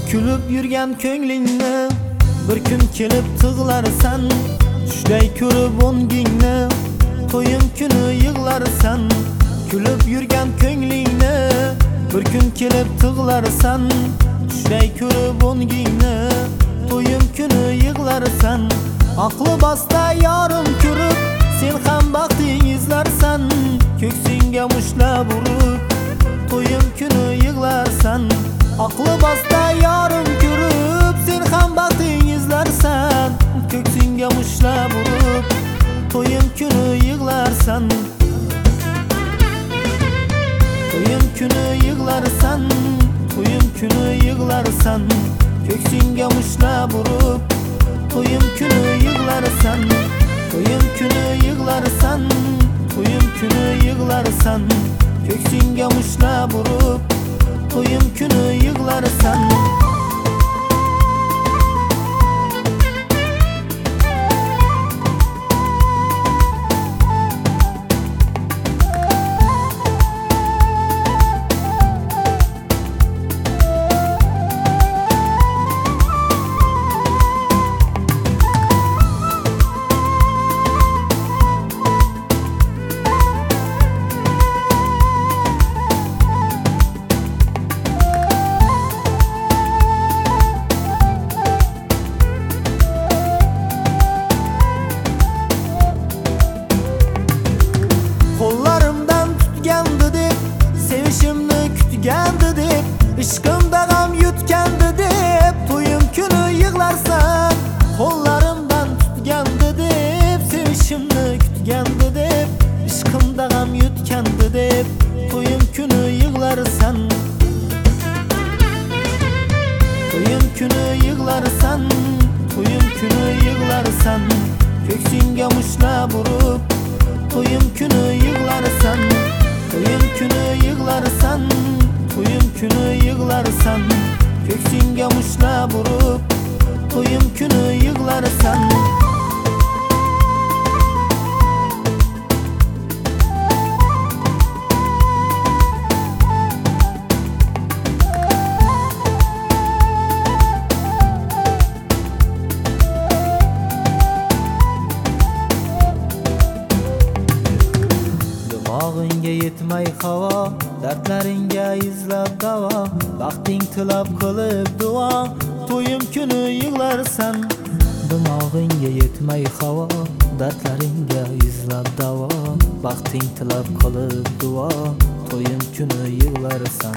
Kulib yurgan ko'nglingni bir kun kelib tig'larsan. Tushday ko'rib o'ngingni to'yim kuni yig'larsan. Kulib yurgan ko'nglingni bir kun kelib tig'larsan. Tushday ko'rib o'ngingni to'yim kuni yig'larsan. Aqli bosta yorim ko'rib sen ham baxting izlarsan. Ko'ksingga mushlab urib to'yim kuni yig'larsan. Aqli bosta yorim ko'rib sen ham baxting izlarsan. Ko'ksingga mushlab urib to'yim kuni yig'larsan. To'yim kuni yig'larsan. To'yim kuni yig'larsan. Ko'ksingga mushlab urib to'yim kuni yig'larsan. To'yim kuni yig'larsan. To'yim kuni yig'larsan. Ko'ksingga mushlab urib to'yim kuni yig'larsan. Qo'llarimdan tutgandi deb, sevishimni kutgandi deb, ishqimda g'am yutgandi deb, to'yim kuni yig'larsan. Qo'llarimdan tutgandi deb, sevishimni kutgandi deb, ishqimda g'am yutgandi deb, to'yim kuni yig'larsan. To'yim kuni yig'larsan. To'yim kuni yig'larsan. Ko'ksingga mushlab urib to'yim kuni yig'larsan. To'yim kuni yig'larsan. To'yim kuni yig'larsan. Ko'ksingga mushlab urib to'yim kuni yig'larsan. Dimog'ingga yetmay havo, dardlaringga izlab davo, baxting tilab qilib duo, to'yim kuni yig'larsan. Dimog'ingga yetmay havo, dardlaringga izlab davo, baxting tilab qilib duo, to'yim kuni yig'larsan.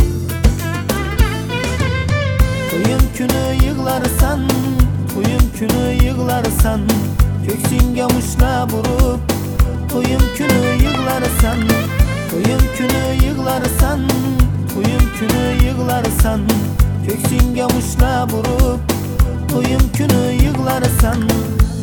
To'yim kuni yig'larsan. To'yim kuni yig'larsan. Ko'ksingga mushlab urib to'yim kuni yig'larsan. To'yim kuni yig'larsan. To'yim kuni yig'larsan. Ko'ksingga mushlab urib to'yim kuni yig'larsan.